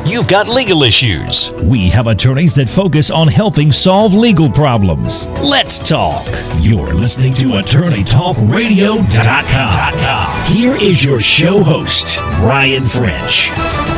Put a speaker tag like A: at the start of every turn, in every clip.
A: You've got legal issues.
B: We have attorneys that focus on helping solve legal problems. Let's talk. You're listening to AttorneyTalkRadio.com. Here is your show host, Brian French.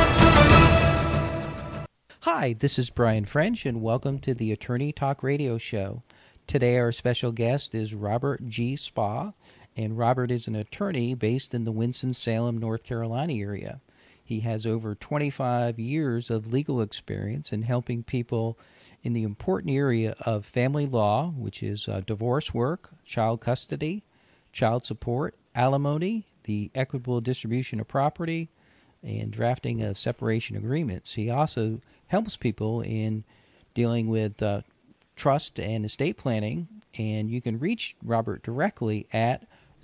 C: Hi, this is Brian French, and welcome to the Attorney Talk Radio Show. Today our special guest is Robert G. Spa, and Robert is an attorney based in the Winston-Salem, North Carolina area. He has over 25 years of legal experience in helping people in the important area of family law, which is divorce work, child custody, child support, alimony, the equitable distribution of property, and drafting of separation agreements. He also helps people in dealing with trust and estate planning, and you can reach Robert directly at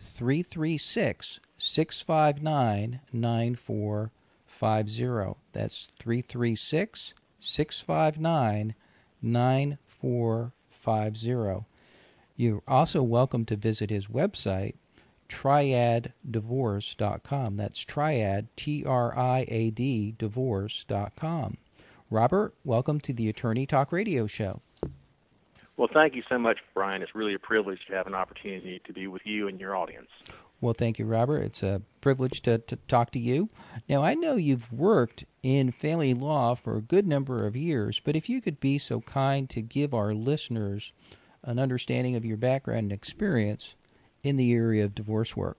C: 336-659-9450. That's 336-659-9450. You're also welcome to visit his website, triaddivorce.com. That's triad, Triad, divorce.com. Robert, welcome to the Attorney Talk Radio Show.
D: Well, thank you so much, Brian. It's really a privilege to have an opportunity to be with you and your audience.
C: Well, thank you, Robert. It's a privilege to talk to you. Now, I know you've worked in family law for a good number of years, but if you could be so kind to give our listeners an understanding of your background and experience in the area of divorce work.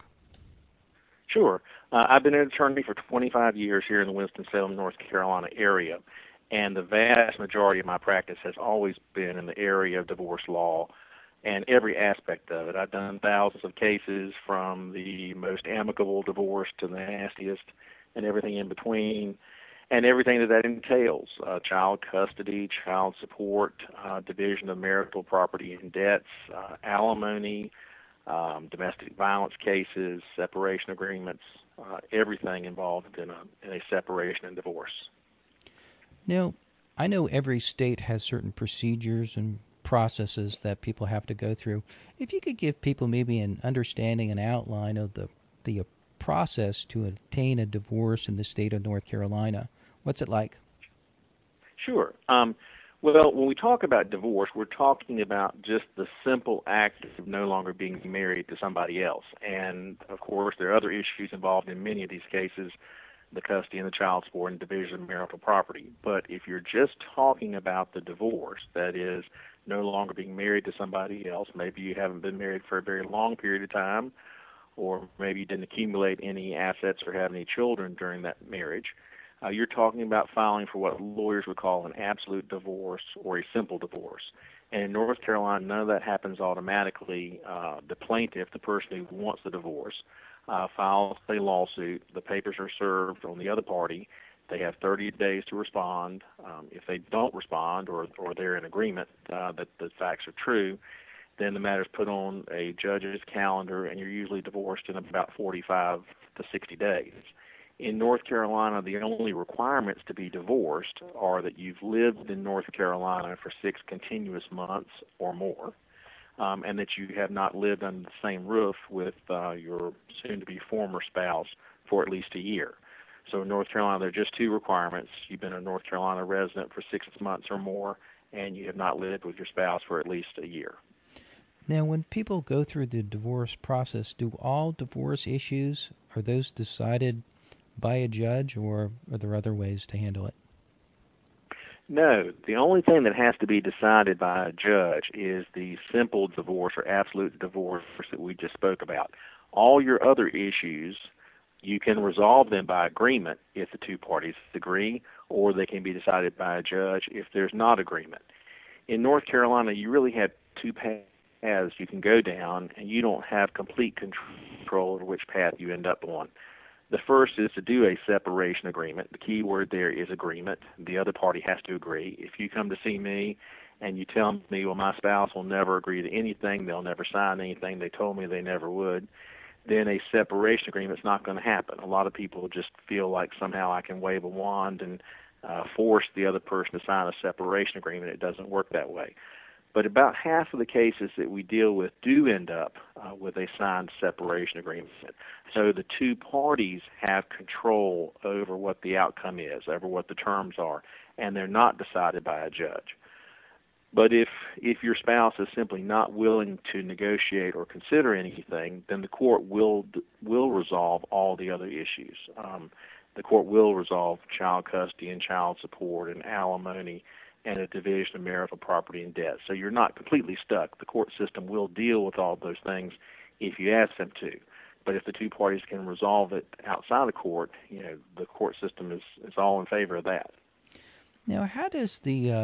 D: Sure. I've been an attorney for 25 years here in the Winston-Salem, North Carolina area, and the vast majority of my practice has always been in the area of divorce law and every aspect of it. I've done thousands of cases, from the most amicable divorce to the nastiest and everything in between, and everything that entails: child custody, child support, division of marital property and debts, alimony, domestic violence cases, separation agreements, everything involved in a separation and divorce.
C: Now, I know every state has certain procedures and processes that people have to go through. If you could give people maybe an understanding, an outline of the process to obtain a divorce in the state of North Carolina, what's it like?
D: Sure. Well, when we talk about divorce, we're talking about just the simple act of no longer being married to somebody else. And, of course, there are other issues involved in many of these cases, the custody and the child support and division of marital property. But if you're just talking about the divorce, that is, no longer being married to somebody else, maybe you haven't been married for a very long period of time, or maybe you didn't accumulate any assets or have any children during that marriage, you're talking about filing for what lawyers would call an absolute divorce or a simple divorce. And in North Carolina, none of that happens automatically. The plaintiff, the person who wants the divorce, files a lawsuit. The papers are served on the other party. They have 30 days to respond. If they don't respond, or they're in agreement that the facts are true, then the matter is put on a judge's calendar, and you're usually divorced in about 45 to 60 days. In North Carolina, the only requirements to be divorced are that you've lived in North Carolina for 6 continuous months or more, and that you have not lived under the same roof with your soon-to-be former spouse for at least a year. So in North Carolina, there are just 2 requirements. You've been a North Carolina resident for 6 months or more, and you have not lived with your spouse for at least a year.
C: Now, when people go through the divorce process, do all divorce issues, are those decided by a judge, or are there other ways to handle it?
D: No. The only thing that has to be decided by a judge is the simple divorce or absolute divorce that we just spoke about. All your other issues, you can resolve them by agreement if the 2 parties agree, or they can be decided by a judge if there's not agreement. In North Carolina, you really have 2 paths you can go down, and you don't have complete control over which path you end up on. The first is to do a separation agreement. The key word there is agreement. The other party has to agree. If you come to see me and you tell me, well, my spouse will never agree to anything, they'll never sign anything, they told me they never would, then a separation agreement is not going to happen. A lot of people just feel like somehow I can wave a wand and force the other person to sign a separation agreement. It doesn't work that way. But about half of the cases that we deal with do end up with a signed separation agreement. So the two parties have control over what the outcome is, over what the terms are, and they're not decided by a judge. But if your spouse is simply not willing to negotiate or consider anything, then the court will resolve all the other issues. The court will resolve child custody and child support and alimony and a division of marital property and debt. So you're not completely stuck. The court system will deal with all those things if you ask them to. But if the two parties can resolve it outside the court, the court system is all in favor of that.
C: Now, how does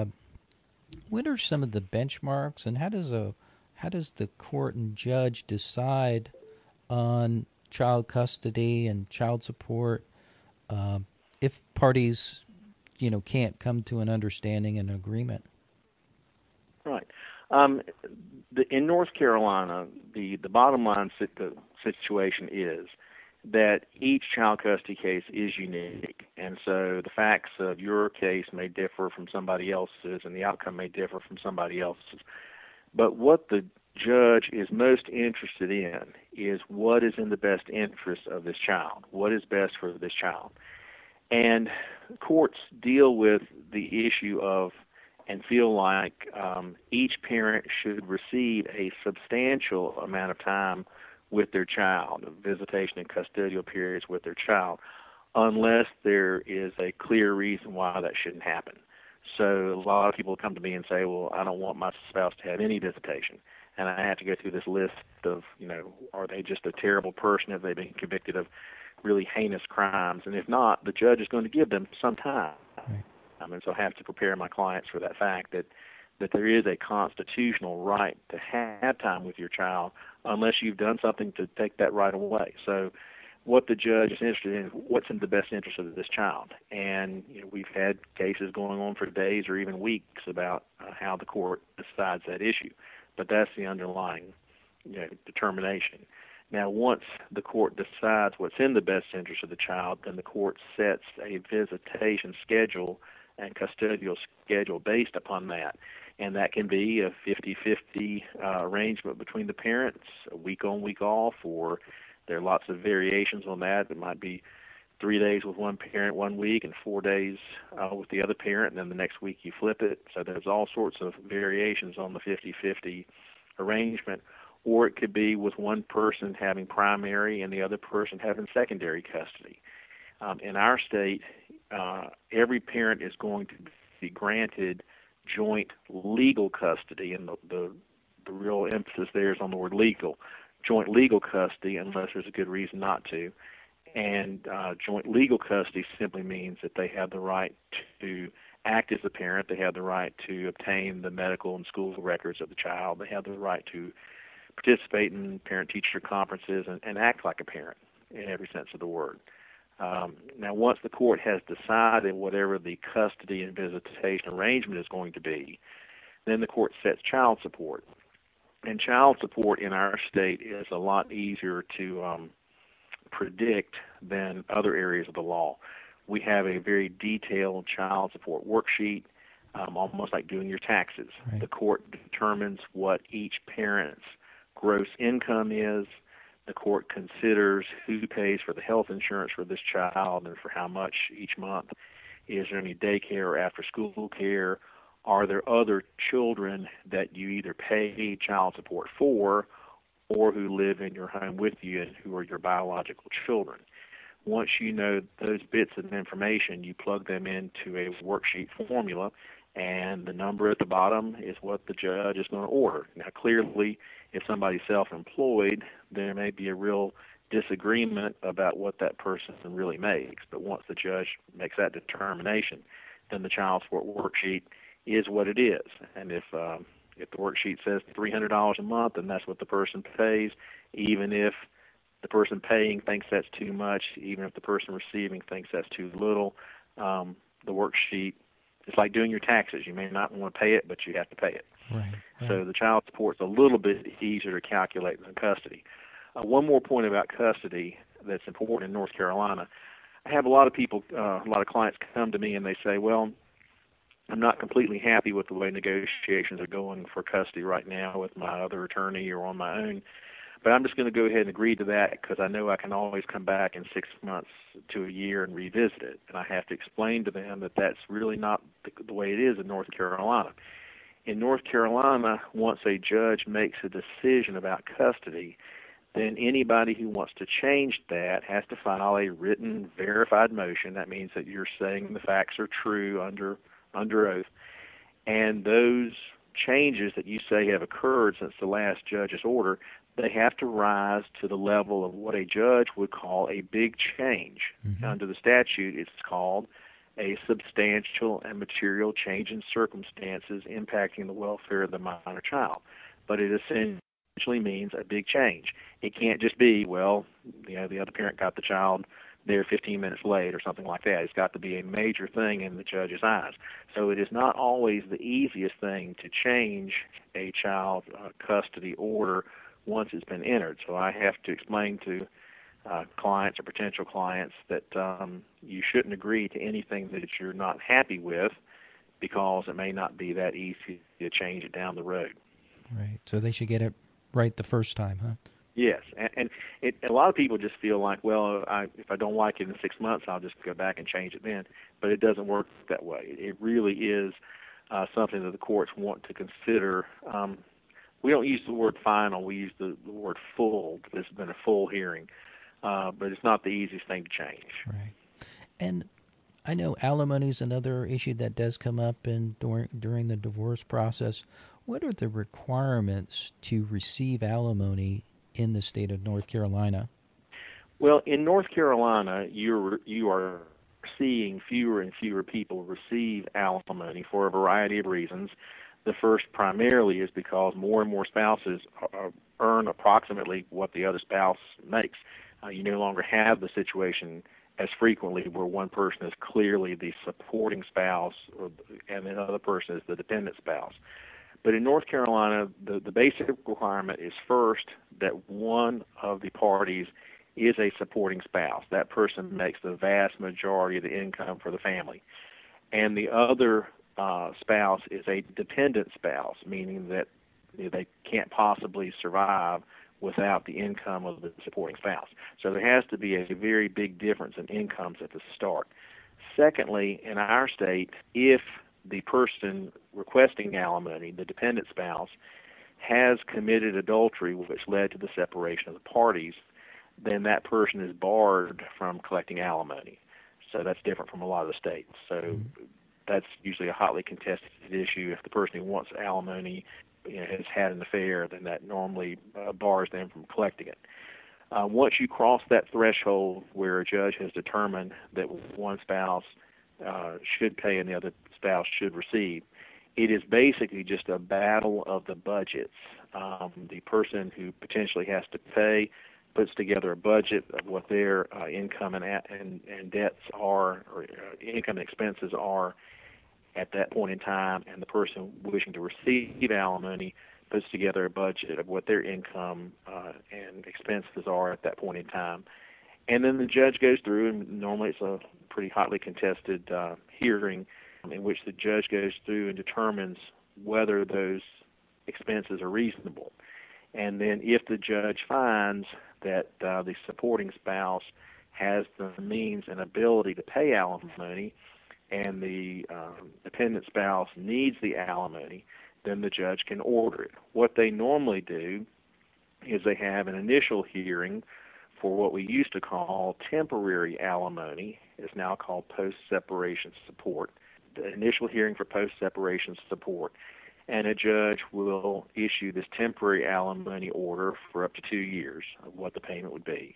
C: what are some of the benchmarks, and how does the court and judge decide on child custody and child support if parties can't come to an understanding and agreement?
D: Right. In North Carolina, the bottom line situation is that each child custody case is unique, and so the facts of your case may differ from somebody else's, and the outcome may differ from somebody else's. But what the judge is most interested in is what is in the best interest of this child, what is best for this child. And courts deal with the issue of and feel like each parent should receive a substantial amount of time with their child, visitation and custodial periods with their child, unless there is a clear reason why that shouldn't happen. So a lot of people come to me and say, well, I don't want my spouse to have any visitation. And I have to go through this list of, are they just a terrible person? Have they been convicted of really heinous crimes? And if not, the judge is going to give them some time.
C: Right.
D: And so I have to prepare my clients for that fact that there is a constitutional right to have time with your child unless you've done something to take that right away. So what the judge is interested in is what's in the best interest of this child. And we've had cases going on for days or even weeks about how the court decides that issue. But that's the underlying determination. Now, once the court decides what's in the best interest of the child, then the court sets a visitation schedule and custodial schedule based upon that. And that can be a 50-50 arrangement between the parents, a week on, week off, or there are lots of variations on that. It might be 3 days with one parent 1 week and 4 days with the other parent, and then the next week you flip it. So there's all sorts of variations on the 50-50 arrangement. Or it could be with one person having primary and the other person having secondary custody. In our state, every parent is going to be granted joint legal custody, and the real emphasis there is on the word legal, joint legal custody unless there's a good reason not to. And joint legal custody simply means that they have the right to act as a parent, they have the right to obtain the medical and school records of the child, they have the right to participate in parent-teacher conferences and act like a parent in every sense of the word. Now, once the court has decided whatever the custody and visitation arrangement is going to be, then the court sets child support. And child support in our state is a lot easier to predict than other areas of the law. We have a very detailed child support worksheet, almost like doing your taxes.
C: Right.
D: The court determines what each parent's gross income is. The court considers who pays for the health insurance for this child and for how much each month. Is there any daycare or after-school care? Are there other children that you either pay child support for or who live in your home with you and who are your biological children? Once you know those bits of information, you plug them into a worksheet formula, and the number at the bottom is what the judge is going to order. Now, clearly, if somebody's self-employed, there may be a real disagreement about what that person really makes. But once the judge makes that determination, then the child support worksheet is what it is. And if the worksheet says $300 a month, then that's what the person pays, even if the person paying thinks that's too much, even if the person receiving thinks that's too little. The worksheet, it's like doing your taxes. You may not want to pay it, but you have to pay it.
C: Right.
D: So the child support's a little bit easier to calculate than custody. One more point about custody that's important in North Carolina. I have a lot of people, a lot of clients come to me and they say, well, I'm not completely happy with the way negotiations are going for custody right now with my other attorney or on my own. But I'm just going to go ahead and agree to that because I know I can always come back in 6 months to a year and revisit it. And I have to explain to them that that's really not the way it is in North Carolina. In North Carolina, once a judge makes a decision about custody, then anybody who wants to change that has to file a written verified motion. That means that you're saying the facts are true under oath. And those changes that you say have occurred since the last judge's order, they have to rise to the level of what a judge would call a big change. Mm-hmm. Under the statute, it's called a substantial and material change in circumstances impacting the welfare of the minor child. But it essentially means a big change. It can't just be, well, the other parent got the child there 15 minutes late or something like that. It's got to be a major thing in the judge's eyes. So it is not always the easiest thing to change a child custody order once it's been entered. So I have to explain to clients or potential clients that you shouldn't agree to anything that you're not happy with because it may not be that easy to change it down the road.
C: Right. So they should get it right the first time, huh?
D: Yes. And a lot of people just feel like, well, if I don't like it in 6 months, I'll just go back and change it then. But it doesn't work that way. It really is something that the courts want to consider. We don't use the word final. We use the word full. This has been a full hearing. But it's not the easiest thing to change.
C: Right. And I know alimony is another issue that does come up during the divorce process. What are the requirements to receive alimony in the state of North Carolina?
D: Well, in North Carolina, you are seeing fewer and fewer people receive alimony for a variety of reasons. The first primarily is because more and more spouses earn approximately what the other spouse makes. You no longer have the situation as frequently where one person is clearly the supporting spouse and the other person is the dependent spouse. But in North Carolina, the basic requirement is first that one of the parties is a supporting spouse. That person makes the vast majority of the income for the family. And the other spouse is a dependent spouse, meaning that they can't possibly survive without the income of the supporting spouse. So there has to be a very big difference in incomes at the start. Secondly, in our state, if the person requesting alimony, the dependent spouse, has committed adultery which led to the separation of the parties, then that person is barred from collecting alimony. So that's different from a lot of the states. So that's usually a hotly contested issue. If the person who wants alimony has had an affair, then that normally bars them from collecting it. Once you cross that threshold where a judge has determined that one spouse should pay and the other spouse should receive, it is basically just a battle of the budgets. The person who potentially has to pay puts together a budget of what their income and debts are, or income and expenses are at that point in time, and the person wishing to receive alimony puts together a budget of what their income and expenses are at that point in time. And then the judge goes through, and normally it's a pretty hotly contested hearing in which the judge goes through and determines whether those expenses are reasonable. And then if the judge finds that the supporting spouse has the means and ability to pay alimony and the dependent spouse needs the alimony, then the judge can order it. What they normally do is they have an initial hearing for what we used to call temporary alimony. It's now called post-separation support. The initial hearing for post-separation support, and a judge will issue this temporary alimony order for up to 2 years of what the payment would be.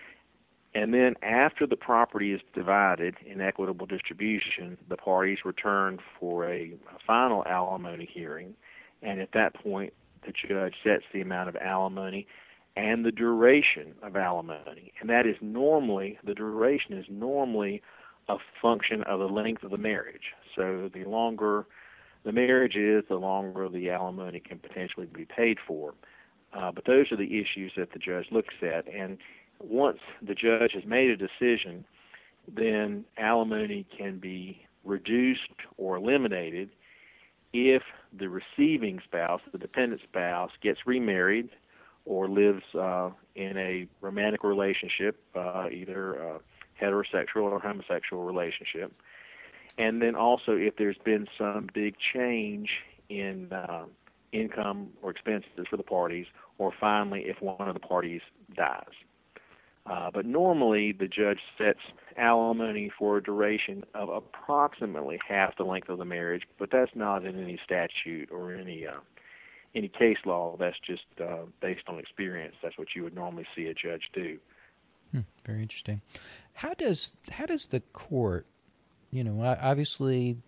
D: And then after the property is divided in equitable distribution, the parties return for a final alimony hearing, and at that point the judge sets the amount of alimony and the duration of alimony. And that is normally, the duration is normally a function of the length of the marriage. So the longer the marriage is, the longer the alimony can potentially be paid for. But those are the issues that the judge looks at. And once the judge has made a decision, then alimony can be reduced or eliminated if the receiving spouse, the dependent spouse, gets remarried or lives in a romantic relationship, either heterosexual or homosexual relationship. And then also if there's been some big change in income or expenses for the parties, or finally if one of the parties dies. But normally the judge sets alimony for a duration of approximately half the length of the marriage, but that's not in any statute or any case law. That's just based on experience. That's what you would normally see a judge do.
C: Very interesting. How does the court, obviously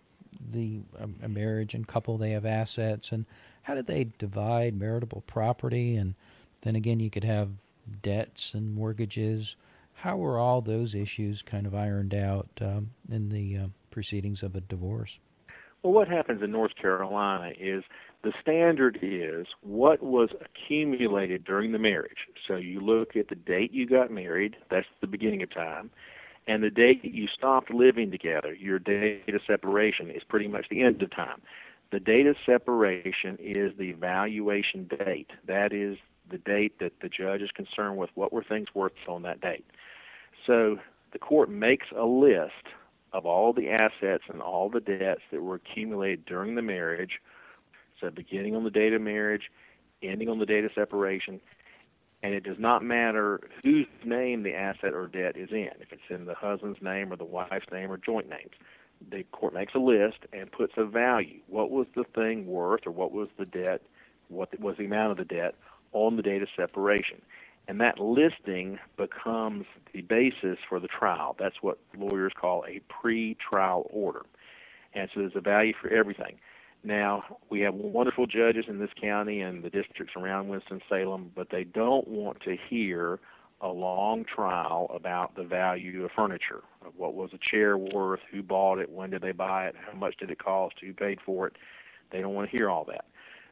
C: a marriage and couple, they have assets, and how do they divide marital property? And then again, you could have debts and mortgages. How are all those issues kind of ironed out in the proceedings of a divorce?
D: Well, what happens in North Carolina is the standard is what was accumulated during the marriage. So you look at the date you got married, that's the beginning of time, and the date that you stopped living together, your date of separation, is pretty much the end of time. The date of separation is the valuation date. That is the date that the judge is concerned with what were things worth on that date. So the court makes a list of all the assets and all the debts that were accumulated during the marriage, so beginning on the date of marriage, ending on the date of separation, and it does not matter whose name the asset or debt is in, if it's in the husband's name or the wife's name or joint names. The court makes a list and puts a value. What was the thing worth, or what was the debt, what was the amount of the debt on the date of separation? And that listing becomes the basis for the trial. That's what lawyers call a pre-trial order. And so there's a value for everything. Now, we have wonderful judges in this county and the districts around Winston-Salem, but they don't want to hear a long trial about the value of furniture, of what was a chair worth, who bought it, when did they buy it, how much did it cost, who paid for it. They don't want to hear all that.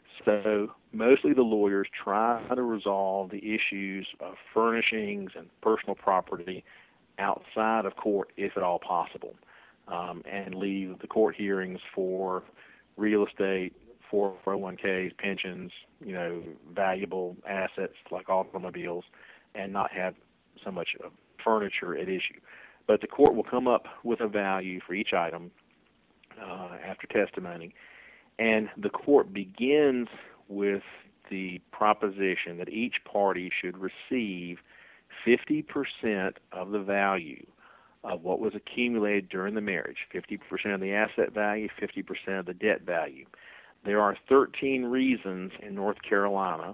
D: So mostly the lawyers try to resolve the issues of furnishings and personal property outside of court, if at all possible, and leave the court hearings for real estate, 401ks, pensions, valuable assets like automobiles, and not have so much of furniture at issue. But the court will come up with a value for each item after testimony, and the court begins with the proposition that each party should receive 50% of the value of what was accumulated during the marriage, 50% of the asset value, 50% of the debt value. There are 13 reasons in North Carolina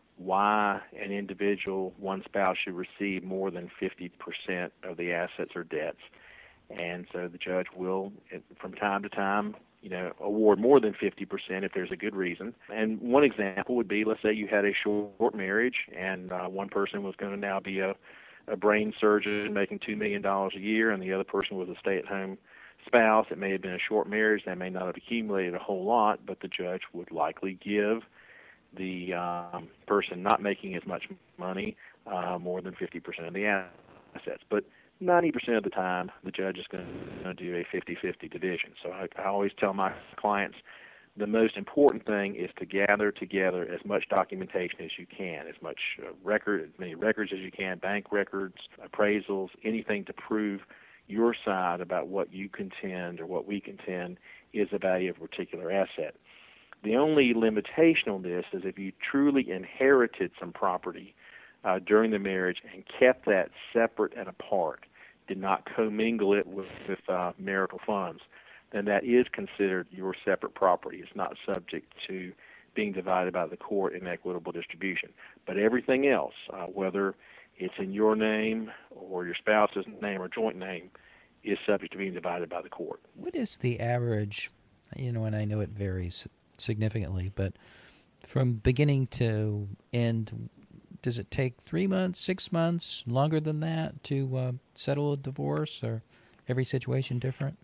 D: why an individual, one spouse, should receive more than 50% of the assets or debts. And so the judge will, from time to time, award more than 50% if there's a good reason. And one example would be, let's say you had a short marriage, and one person was going to now be a brain surgeon making $2 million a year, and the other person was a stay-at-home spouse. It may have been a short marriage. They may not have accumulated a whole lot, but the judge would likely give the person not making as much money more than 50% of the assets. But 90% of the time, the judge is going to do a 50-50 division. So I always tell my clients the most important thing is to gather together as much documentation as you can, as much as many records as you can, bank records, appraisals, anything to prove your side about what you contend or what we contend is the value of a particular asset. The only limitation on this is if you truly inherited some property during the marriage and kept that separate and apart, did not commingle it with marital funds, then that is considered your separate property. It's not subject to being divided by the court in equitable distribution. But everything else, whether it's in your name or your spouse's name or joint name, is subject to being divided by the court.
C: What is the average, and I know it varies significantly, but from beginning to end, does it take 3 months, 6 months, longer than that to settle a divorce, or every situation different?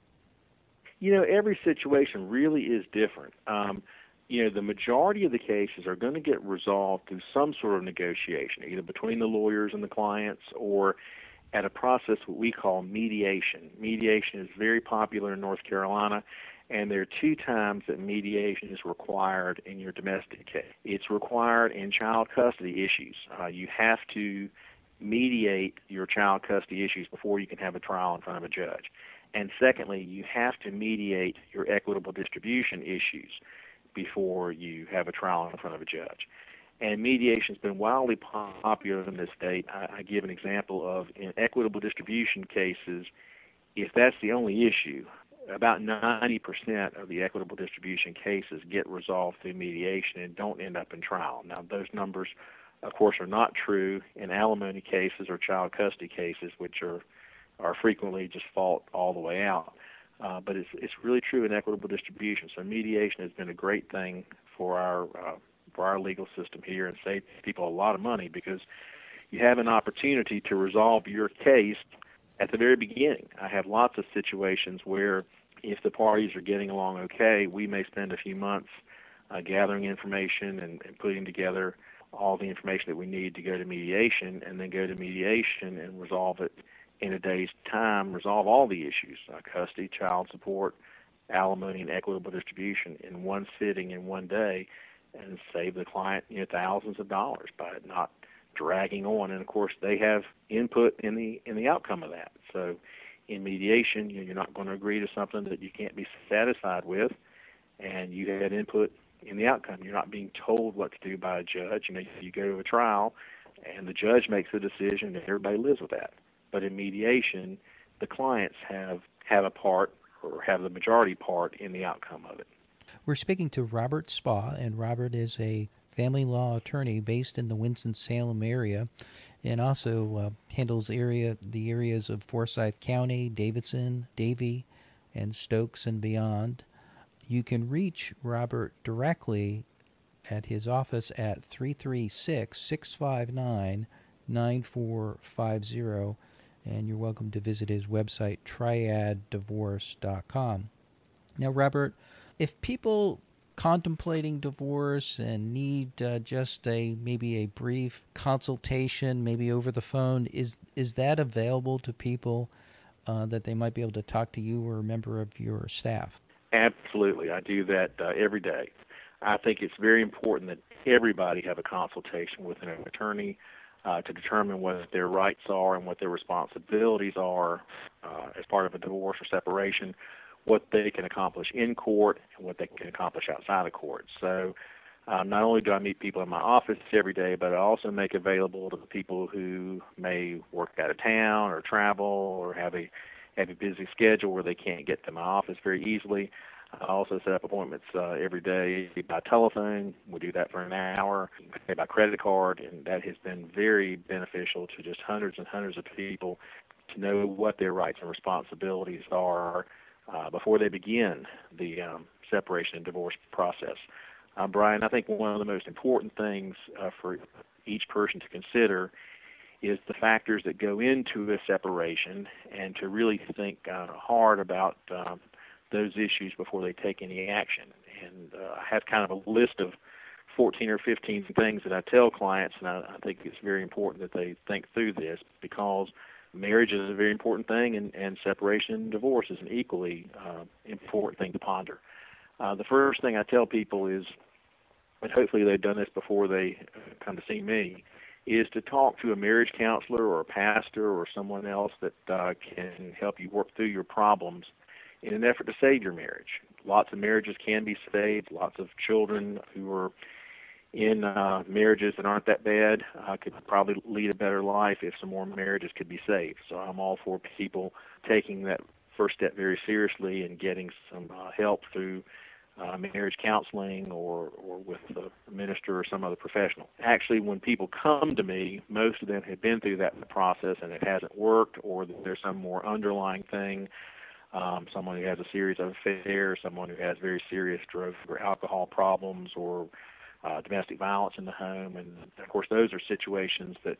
D: Every situation really is different. The majority of the cases are going to get resolved through some sort of negotiation, either between the lawyers and the clients or at a process what we call mediation. Mediation is very popular in North Carolina, and there are 2 times that mediation is required in your domestic case. It's required in child custody issues. You have to mediate your child custody issues before you can have a trial in front of a judge. And secondly, you have to mediate your equitable distribution issues before you have a trial in front of a judge. And mediation has been wildly popular in this state. I give an example of in equitable distribution cases, if that's the only issue, about 90% of the equitable distribution cases get resolved through mediation and don't end up in trial. Now, those numbers, of course, are not true in alimony cases or child custody cases, which are frequently just fought all the way out. But it's really true in equitable distribution. So mediation has been a great thing for our legal system here and saved people a lot of money because you have an opportunity to resolve your case at the very beginning. I have lots of situations where if the parties are getting along okay, we may spend a few months gathering information and putting together all the information that we need to go to mediation, and then go to mediation and resolve it in a day's time, resolve all the issues, custody, child support, alimony, and equitable distribution in one sitting in one day, and save the client thousands of dollars by it not dragging on. And of course, they have input in the outcome of that. So in mediation, you're not going to agree to something that you can't be satisfied with, and you had input in the outcome. You're not being told what to do by a judge. You go to a trial, and the judge makes a decision, and everybody lives with that. But in mediation, the clients have a part or have the majority part in the outcome of it.
C: We're speaking to Robert Spa, and Robert is a family law attorney based in the Winston-Salem area and also handles the areas of Forsyth County, Davidson, Davie, and Stokes and beyond. You can reach Robert directly at his office at 336-659-9450, and you're welcome to visit his website, triaddivorce.com. Now, Robert, if people contemplating divorce and need just maybe a brief consultation, maybe over the phone, is that available to people that they might be able to talk to you or a member of your staff?
D: Absolutely. I do that every day. I think it's very important that everybody have a consultation with an attorney to determine what their rights are and what their responsibilities are as part of a divorce or separation, what they can accomplish in court and what they can accomplish outside of court. So not only do I meet people in my office every day, but I also make available to the people who may work out of town or travel or have a busy schedule where they can't get to my office very easily. I also set up appointments every day by telephone. We do that for an hour, pay by credit card, and that has been very beneficial to just hundreds and hundreds of people to know what their rights and responsibilities are before they begin the separation and divorce process. Brian, I think one of the most important things for each person to consider is the factors that go into a separation and to really think hard about those issues before they take any action. And I have kind of a list of 14 or 15 things that I tell clients, and I think it's very important that they think through this because marriage is a very important thing, and separation and divorce is an equally important thing to ponder. The first thing I tell people is, and hopefully they've done this before they come to see me, is to talk to a marriage counselor or a pastor or someone else that can help you work through your problems in an effort to save your marriage. Lots of marriages can be saved. Lots of children who are in marriages that aren't that bad could probably lead a better life if some more marriages could be saved. So I'm all for people taking that first step very seriously and getting some help through marriage counseling or with a minister or some other professional. Actually, when people come to me, most of them have been through that process and it hasn't worked, or there's some more underlying thing, someone who has a series of affairs, someone who has very serious drug or alcohol problems, or domestic violence in the home. And, of course, those are situations that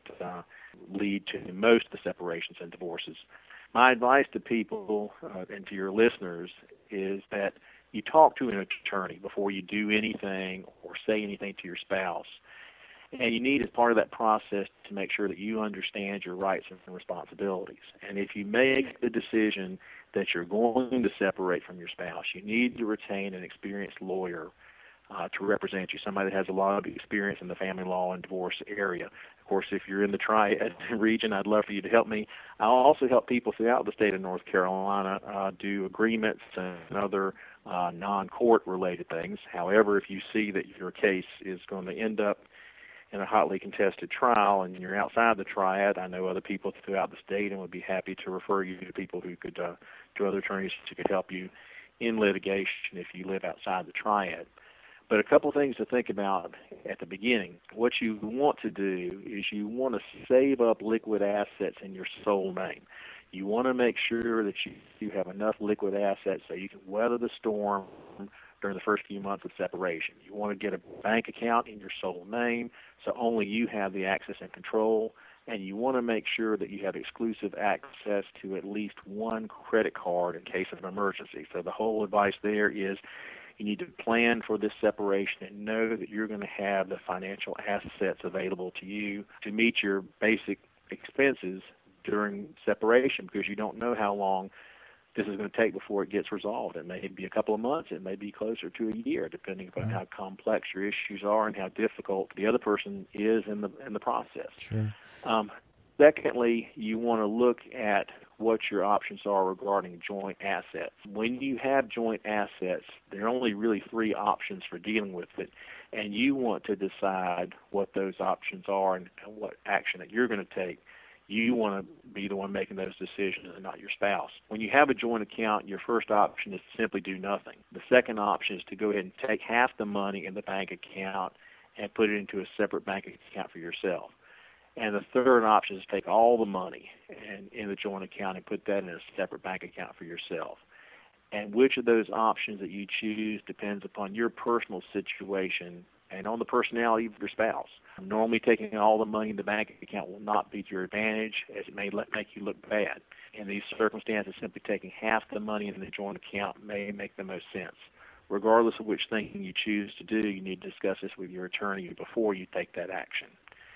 D: lead to most of the separations and divorces. My advice to people and to your listeners is that you talk to an attorney before you do anything or say anything to your spouse. And you need, as part of that process, to make sure that you understand your rights and responsibilities. And if you make the decision that you're going to separate from your spouse, you need to retain an experienced lawyer to represent you, somebody that has a lot of experience in the family law and divorce area. Of course, if you're in the Triad region, I'd love for you to help me. I'll also help people throughout the state of North Carolina do agreements and other non-court related things. However, if you see that your case is going to end up in a hotly contested trial and you're outside the Triad, I know other people throughout the state and would be happy to refer you to people who could, to other attorneys who could help you in litigation if you live outside the Triad. But a couple things to think about at the beginning. What you want to do is you want to save up liquid assets in your sole name. You want to make sure that you have enough liquid assets so you can weather the storm during the first few months of separation. You want to get a bank account in your sole name so only you have the access and control, and you want to make sure that you have exclusive access to at least one credit card in case of an emergency. So the whole advice there is you need to plan for this separation and know that you're going to have the financial assets available to you to meet your basic expenses during separation, because you don't know how long this is going to take before it gets resolved. It may be a couple of months. It may be closer to a year, depending upon how complex your issues are and how difficult the other person is in the process.
C: Sure.
D: Secondly, you want to look at what your options are regarding joint assets. When you have joint assets, there are only really three options for dealing with it, and you want to decide what those options are and what action that you're going to take. You want to be the one making those decisions and not your spouse. When you have a joint account, your first option is to simply do nothing. The second option is to go ahead and take half the money in the bank account and put it into a separate bank account for yourself. And the third option is to take all the money in the joint account and put that in a separate bank account for yourself. And which of those options that you choose depends upon your personal situation and on the personality of your spouse. Normally, taking all the money in the bank account will not be to your advantage, as it may make you look bad. In these circumstances, simply taking half the money in the joint account may make the most sense. Regardless of which thing you choose to do, you need to discuss this with your attorney before you take that action.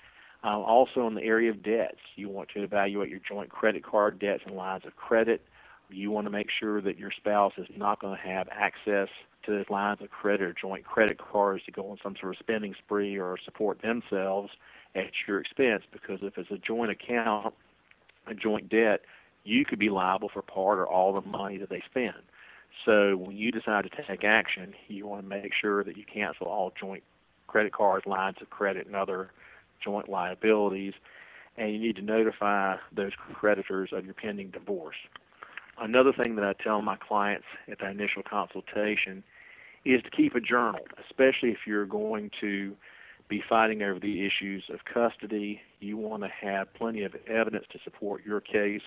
D: Also, in the area of debts, you want to evaluate your joint credit card debts and lines of credit. You want to make sure that your spouse is not going to have access to those lines of credit or joint credit cards to go on some sort of spending spree or support themselves at your expense, because if it's a joint account, a joint debt, you could be liable for part or all the money that they spend. So when you decide to take action, you want to make sure that you cancel all joint credit cards, lines of credit, and other joint liabilities, and you need to notify those creditors of your pending divorce. Another thing that I tell my clients at the initial consultation is to keep a journal, especially if you're going to be fighting over the issues of custody. You want to have plenty of evidence to support your case.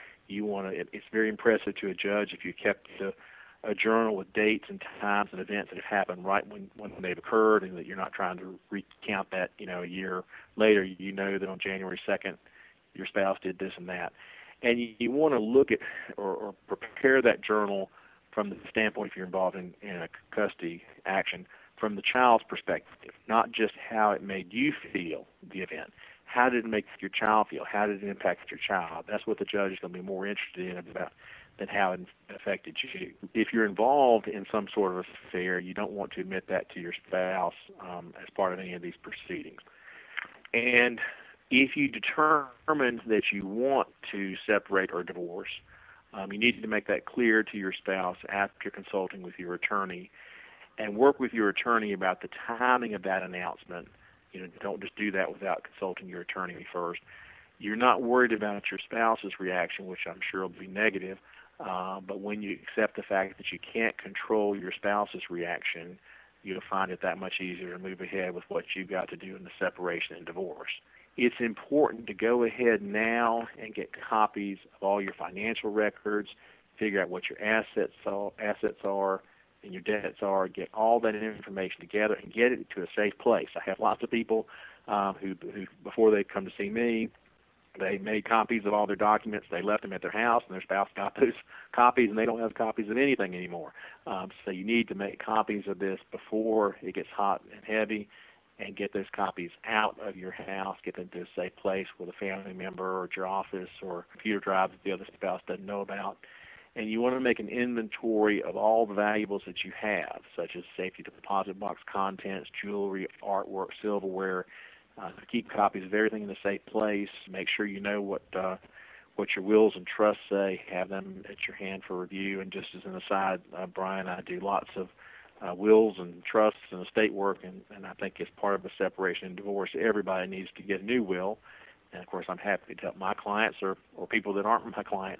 D: It's very impressive to a judge if you kept a journal with dates and times and events that have happened right when they've occurred, and that you're not trying to recount that, a year later. You know that on January 2nd, your spouse did this and that. And you want to look at or prepare that journal from the standpoint, if you're involved in a custody action, from the child's perspective, not just how it made you feel, the event. How did it make your child feel? How did it impact your child? That's what the judge is going to be more interested in about than how it affected you. If you're involved in some sort of affair, you don't want to admit that to your spouse as part of any of these proceedings. And if you determine that you want to separate or divorce, you need to make that clear to your spouse after consulting with your attorney, and work with your attorney about the timing of that announcement. Don't just do that without consulting your attorney first. You're not worried about your spouse's reaction, which I'm sure will be negative, but when you accept the fact that you can't control your spouse's reaction, you'll find it that much easier to move ahead with what you've got to do in the separation and divorce. It's important to go ahead now and get copies of all your financial records, figure out what your assets are and your debts are, get all that information together and get it to a safe place. I have lots of people who before they come to see me, they made copies of all their documents. They left them at their house, and their spouse got those copies, and they don't have copies of anything anymore. So you need to make copies of this before it gets hot and heavy, and get those copies out of your house, get them to a safe place with a family member or at your office or computer drive that the other spouse doesn't know about. And you want to make an inventory of all the valuables that you have, such as safety deposit box contents, jewelry, artwork, silverware. Keep copies of everything in a safe place. Make sure you know what your wills and trusts say. Have them at your hand for review. And just as an aside, Brian, I do lots of wills and trusts and estate work, and I think as part of a separation and divorce, everybody needs to get a new will. And, of course, I'm happy to help my clients or people that aren't my clients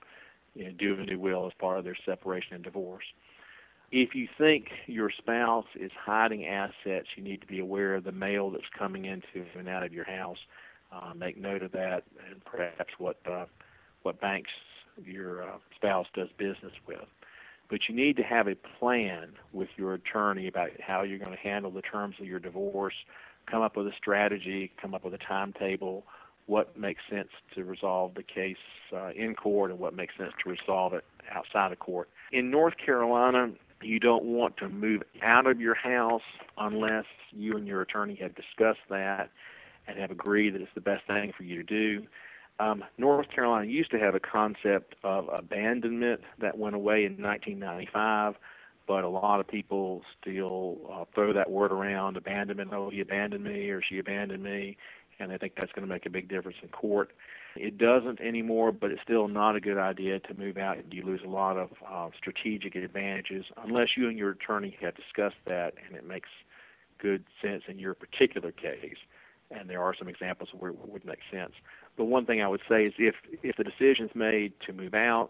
D: do a new will as part of their separation and divorce. If you think your spouse is hiding assets, you need to be aware of the mail that's coming into and out of your house. Make note of that, and perhaps what banks your spouse does business with. But you need to have a plan with your attorney about how you're going to handle the terms of your divorce, come up with a strategy, come up with a timetable, what makes sense to resolve the case in court and what makes sense to resolve it outside of court. In North Carolina, you don't want to move out of your house unless you and your attorney have discussed that and have agreed that it's the best thing for you to do. North Carolina used to have a concept of abandonment that went away in 1995, but a lot of people still throw that word around, abandonment. Oh, he abandoned me or she abandoned me, and I think that's going to make a big difference in court. It doesn't anymore, but it's still not a good idea to move out. You lose a lot of strategic advantages unless you and your attorney have discussed that and it makes good sense in your particular case. And there are some examples where it would make sense. But one thing I would say is if the decision's made to move out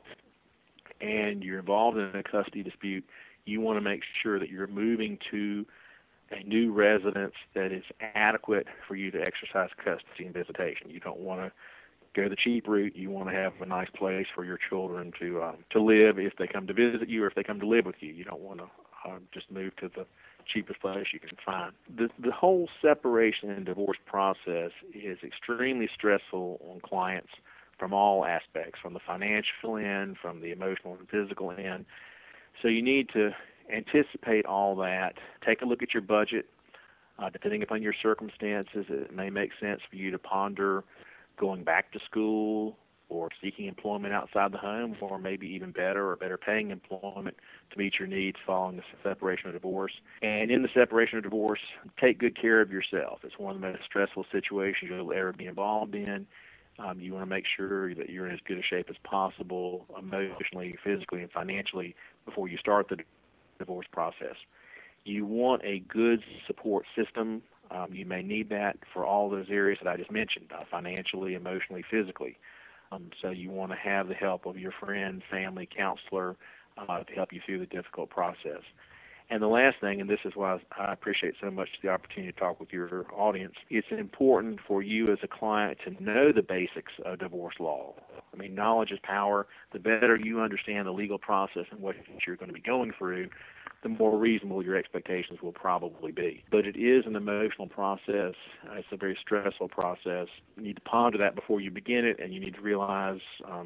D: and you're involved in a custody dispute, you want to make sure that you're moving to a new residence that is adequate for you to exercise custody and visitation. You don't want to go the cheap route. You want to have a nice place for your children to live if they come to visit you or if they come to live with you. You don't want to just move to the cheapest place you can find. The whole separation and divorce process is extremely stressful on clients from all aspects, from the financial end, from the emotional and physical end. So you need to anticipate all that. Take a look at your budget. Depending upon your circumstances, it may make sense for you to ponder going back to school or seeking employment outside the home, or maybe even better paying employment to meet your needs following the separation or divorce. And in the separation or divorce, take good care of yourself. It's one of the most stressful situations you'll ever be involved in. You want to make sure that you're in as good a shape as possible, emotionally, physically, and financially before you start the divorce process. You want a good support system. You may need that for all those areas that I just mentioned, financially, emotionally, physically. So you want to have the help of your friend, family, counselor to help you through the difficult process. And the last thing, and this is why I appreciate so much the opportunity to talk with your audience, it's important for you as a client to know the basics of divorce law. I mean, knowledge is power. The better you understand the legal process and what you're going to be going through, the more reasonable your expectations will probably be. But it is an emotional process. It's a very stressful process. You need to ponder that before you begin it, and you need to realize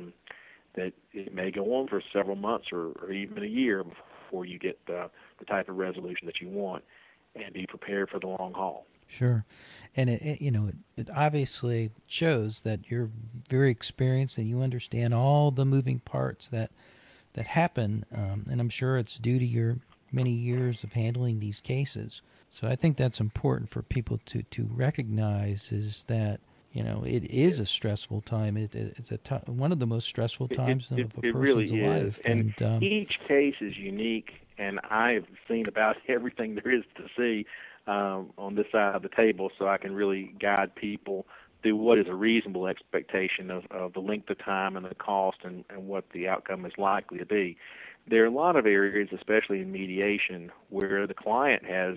D: that it may go on for several months or even a year before you get the type of resolution that you want, and be prepared for the long haul.
C: Sure. And it obviously shows that you're very experienced and you understand all the moving parts that happen, and I'm sure it's due to your many years of handling these cases. So I think that's important for people to recognize, is that it is a stressful time. It's one of the most stressful times of a person's
D: really
C: life.
D: And each case is unique, and I've seen about everything there is to see on this side of the table, so I can really guide people through what is a reasonable expectation of the length of time and the cost and what the outcome is likely to be. There are a lot of areas, especially in mediation, where the client has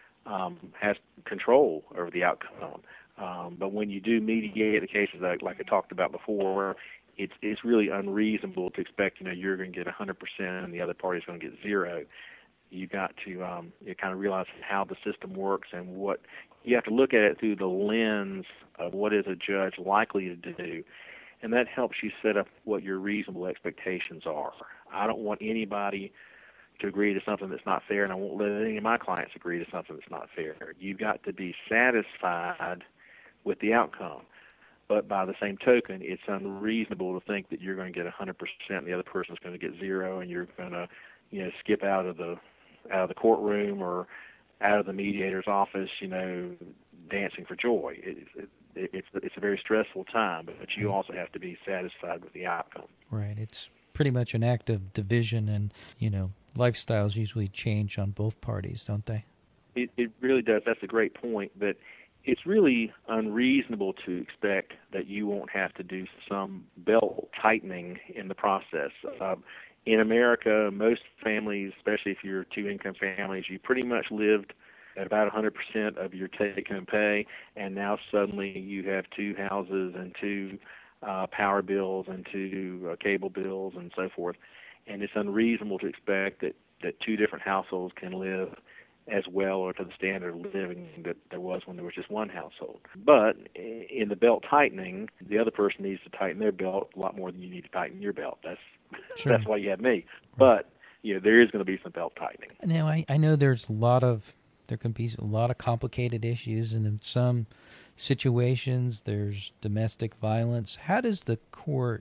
D: control over the outcome. But when you do mediate the cases, like I talked about before, it's really unreasonable to expect you're going to get 100% and the other party is going to get 0. You got to you kind of realize how the system works, and what you have to look at it through the lens of what is a judge likely to do, and that helps you set up what your reasonable expectations are. I don't want anybody to agree to something that's not fair, and I won't let any of my clients agree to something that's not fair. You've got to be satisfied with the outcome. But by the same token, it's unreasonable to think that you're going to get 100% and the other person's going to get 0, and you're going to, skip out of the courtroom or out of the mediator's office, dancing for joy. It's a very stressful time, but you also have to be satisfied with the outcome.
C: Right. It's pretty much an act of division, and lifestyles usually change on both parties, don't they?
D: It really does. That's a great point. But it's really unreasonable to expect that you won't have to do some belt tightening in the process. In America, most families, especially if you're two-income families, you pretty much lived at about 100% of your take-home pay, and now suddenly you have 2 houses and 2 power bills and 2 cable bills and so forth. And it's unreasonable to expect that 2 different households can live as well or to the standard of living that there was when there was just one household. But in the belt tightening, the other person needs to tighten their belt a lot more than you need to tighten your belt. That's why you have me. But there is going to be some belt tightening.
C: Now, I know there can be a lot of complicated issues, and in some situations there's domestic violence. How does the courts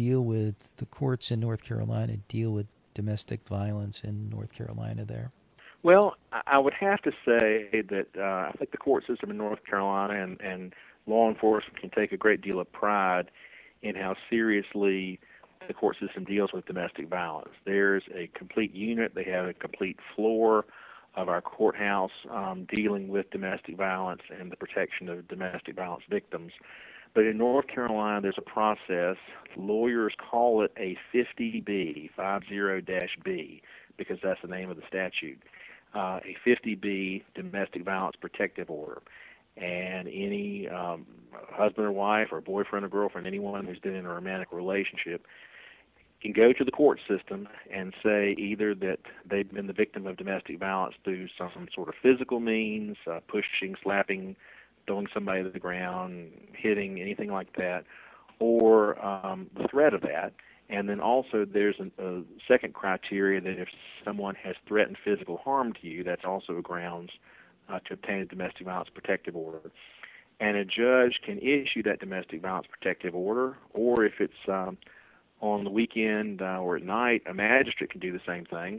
C: in North Carolina deal with domestic violence in North Carolina there?
D: Well, I would have to say that I think the court system in North Carolina and law enforcement can take a great deal of pride in how seriously the court system deals with domestic violence. There's a complete unit. They have a complete floor of our courthouse dealing with domestic violence and the protection of domestic violence victims. But in North Carolina, there's a process. Lawyers call it a 50B, 50-B, because that's the name of the statute. A 50B domestic violence protective order. And any husband or wife or boyfriend or girlfriend, anyone who's been in a romantic relationship, can go to the court system and say either that they've been the victim of domestic violence through some sort of physical means, pushing, slapping, throwing somebody to the ground, hitting, anything like that, or the threat of that. And then also there's a second criteria that if someone has threatened physical harm to you, that's also a grounds to obtain a domestic violence protective order. And a judge can issue that domestic violence protective order, or if it's on the weekend or at night, a magistrate can do the same thing,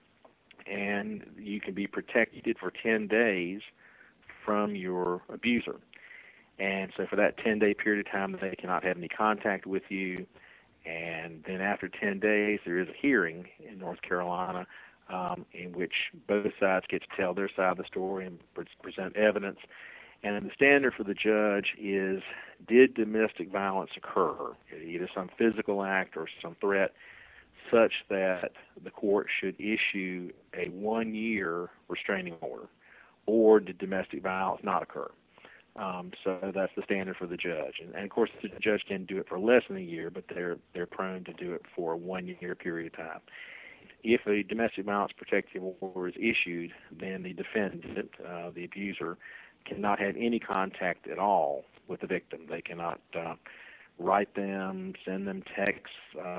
D: and you can be protected for 10 days from your abuser. And so for that 10-day period of time, they cannot have any contact with you. And then after 10 days, there is a hearing in North Carolina in which both sides get to tell their side of the story and present evidence. And the standard for the judge is, did domestic violence occur, either some physical act or some threat, such that the court should issue a 1-year restraining order, or did domestic violence not occur? So that's the standard for the judge. And of course, the judge can do it for less than a year, but they're prone to do it for a 1-year period of time. If a domestic violence protective order is issued, then the defendant, the abuser, cannot have any contact at all with the victim. They cannot write them, send them texts,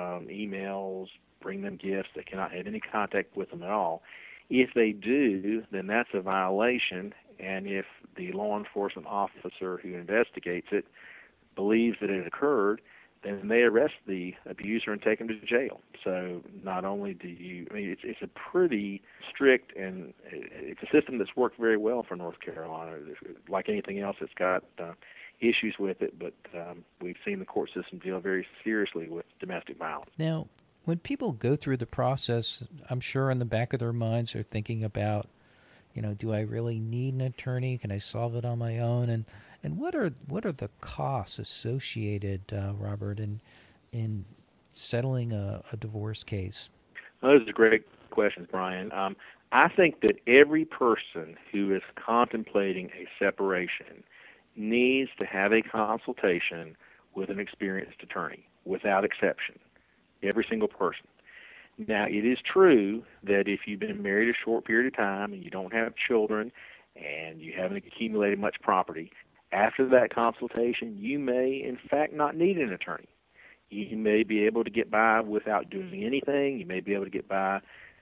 D: emails, bring them gifts. They cannot have any contact with them at all. If they do, then that's a violation, and if the law enforcement officer who investigates it believes that it occurred, then they arrest the abuser and take him to jail. So not only do you, it's a pretty strict, and it's a system that's worked very well for North Carolina. Like anything else, it's got issues with it, but we've seen the court system deal very seriously with domestic violence.
C: Now, when people go through the process, I'm sure in the back of their minds they're thinking about, do I really need an attorney? Can I solve it on my own? And what are the costs associated, Robert, in settling a divorce case?
D: Those are great questions, Brian. I think that every person who is contemplating a separation needs to have a consultation with an experienced attorney, without exception. Every single person. Now, it is true that if you've been married a short period of time and you don't have children and you haven't accumulated much property, after that consultation, you may, in fact, not need an attorney. You may be able to get by without doing anything. You may be able to get by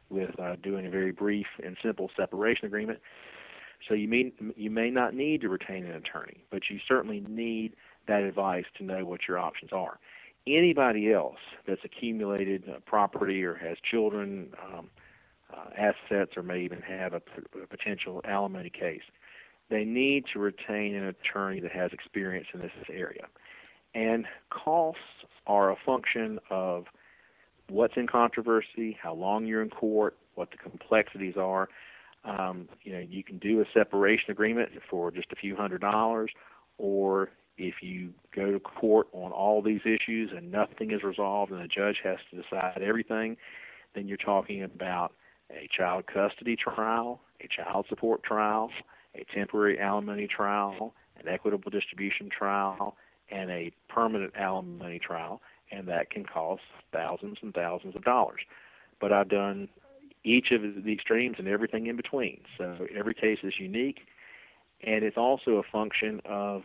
D: with doing a very brief and simple separation agreement. So you may not need to retain an attorney, but you certainly need that advice to know what your options are. Anybody else that's accumulated property or has children, assets, or may even have a potential alimony case, they need to retain an attorney that has experience in this area. And costs are a function of what's in controversy, how long you're in court, what the complexities are. You can do a separation agreement for just a few $100s, or if you go to court on all these issues and nothing is resolved and the judge has to decide everything, then you're talking about a child custody trial, a child support trial, a temporary alimony trial, an equitable distribution trial, and a permanent alimony trial, and that can cost thousands and thousands of dollars. But I've done each of the extremes and everything in between. So every case is unique, and it's also a function of,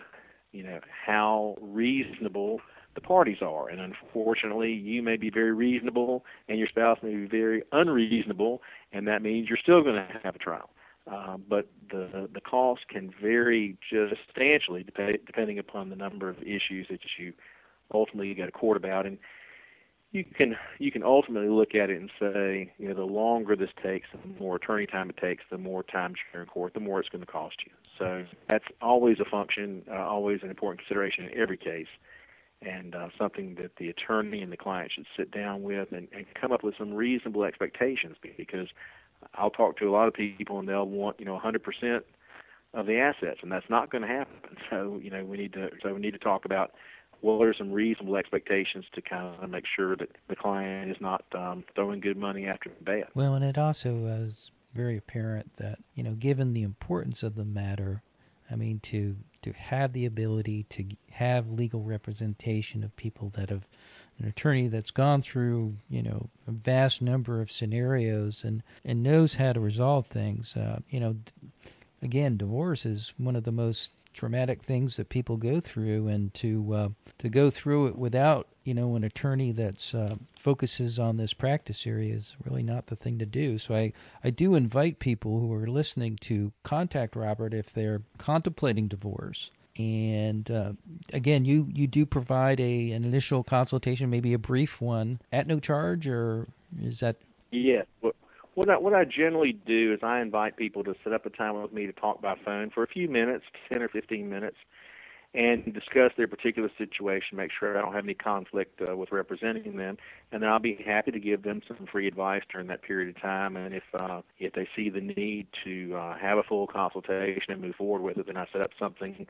D: how reasonable the parties are. And unfortunately, you may be very reasonable and your spouse may be very unreasonable, and that means you're still going to have a trial. But the cost can vary just substantially depending upon the number of issues that you ultimately go to court about. And you can ultimately look at it and say, the longer this takes, the more attorney time it takes, the more time you're in court, the more it's going to cost you. So that's always a function, always an important consideration in every case, and something that the attorney and the client should sit down with and come up with some reasonable expectations, because I'll talk to a lot of people and they'll want 100% of the assets, and that's not going to happen. So we need to talk about what are some reasonable expectations to kind of make sure that the client is not throwing good money after bad.
C: Well, and it also is very apparent that, given the importance of the matter, to have the ability to have legal representation of people that have an attorney that's gone through, a vast number of scenarios and knows how to resolve things. Again, divorce is one of the most traumatic things that people go through, and to go through it without an attorney that's focuses on this practice area is really not the thing to do. So I do invite people who are listening to contact Robert if they're contemplating divorce. And again, you do provide an initial consultation, maybe a brief one, at no charge, or is that?
D: Yes. What I generally do is I invite people to set up a time with me to talk by phone for a few minutes, 10 or 15 minutes, and discuss their particular situation, make sure I don't have any conflict with representing them, and then I'll be happy to give them some free advice during that period of time. And if they see the need to have a full consultation and move forward with it, then I set up something,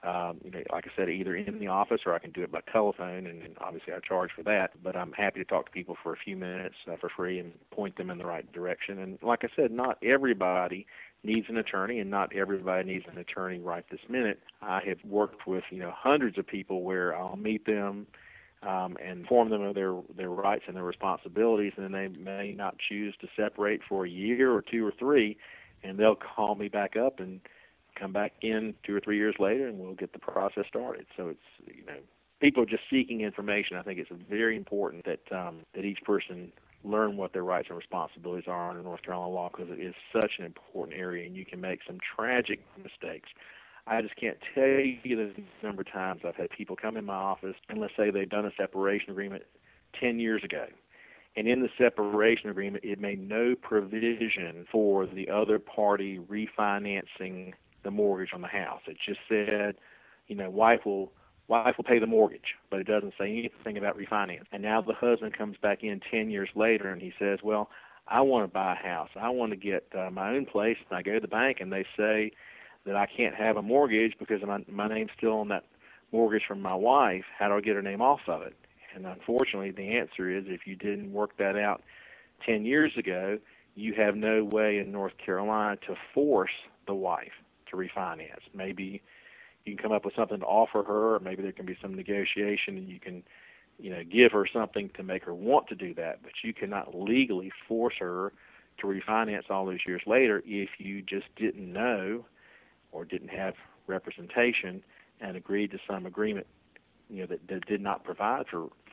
D: like I said, either in the office or I can do it by telephone, and obviously I charge for that. But I'm happy to talk to people for a few minutes for free and point them in the right direction. And like I said, not everybody needs an attorney, and not everybody needs an attorney right this minute. I have worked with hundreds of people where I'll meet them and inform them of their rights and their responsibilities, and then they may not choose to separate for a year or two or three, and they'll call me back up and come back in 2 or 3 years later, and we'll get the process started. So it's people are just seeking information. I think it's very important that each person learn what their rights and responsibilities are under North Carolina law, because it is such an important area, and you can make some tragic mistakes. I just can't tell you the number of times I've had people come in my office, and let's say they've done a separation agreement 10 years ago, and in the separation agreement it made no provision for the other party refinancing the mortgage on the house. It just said, wife will pay the mortgage, but it doesn't say anything about refinance. And now the husband comes back in 10 years later and he says, well, I want to buy a house. I want to get my own place. And I go to the bank and they say that I can't have a mortgage because my name's still on that mortgage from my wife. How do I get her name off of it? And unfortunately, the answer is if you didn't work that out 10 years ago, you have no way in North Carolina to force the wife to refinance. Maybe you can come up with something to offer her, or maybe there can be some negotiation and you can, give her something to make her want to do that. But you cannot legally force her to refinance all those years later if you just didn't know or didn't have representation and agreed to some agreement, that did not provide for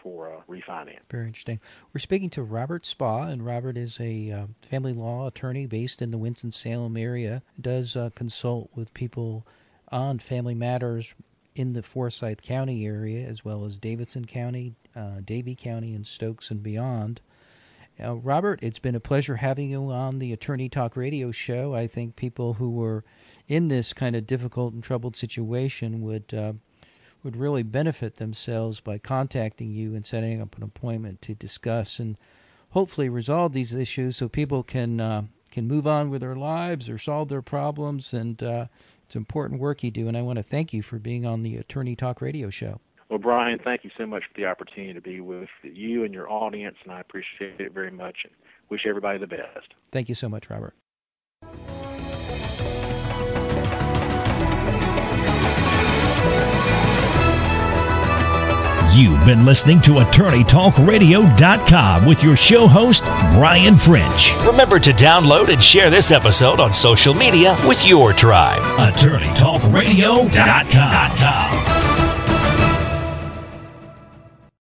D: for refinance.
C: Very interesting. We're speaking to Robert Spa, and Robert is a family law attorney based in the Winston-Salem area. Does consult with people on family matters in the Forsyth County area, as well as Davidson County, Davie County, and Stokes and beyond. Robert, it's been a pleasure having you on the Attorney Talk Radio show. I think people who were in this kind of difficult and troubled situation would really benefit themselves by contacting you and setting up an appointment to discuss and hopefully resolve these issues so people can move on with their lives or solve their problems. And it's important work you do, and I want to thank you for being on the Attorney Talk Radio show.
D: Well, Brian, thank you so much for the opportunity to be with you and your audience, and I appreciate it very much and wish everybody the best.
C: Thank you so much, Robert.
B: You've been listening to AttorneyTalkRadio.com with your show host, Brian French.
A: Remember to download and share this episode on social media with your tribe.
B: AttorneyTalkRadio.com.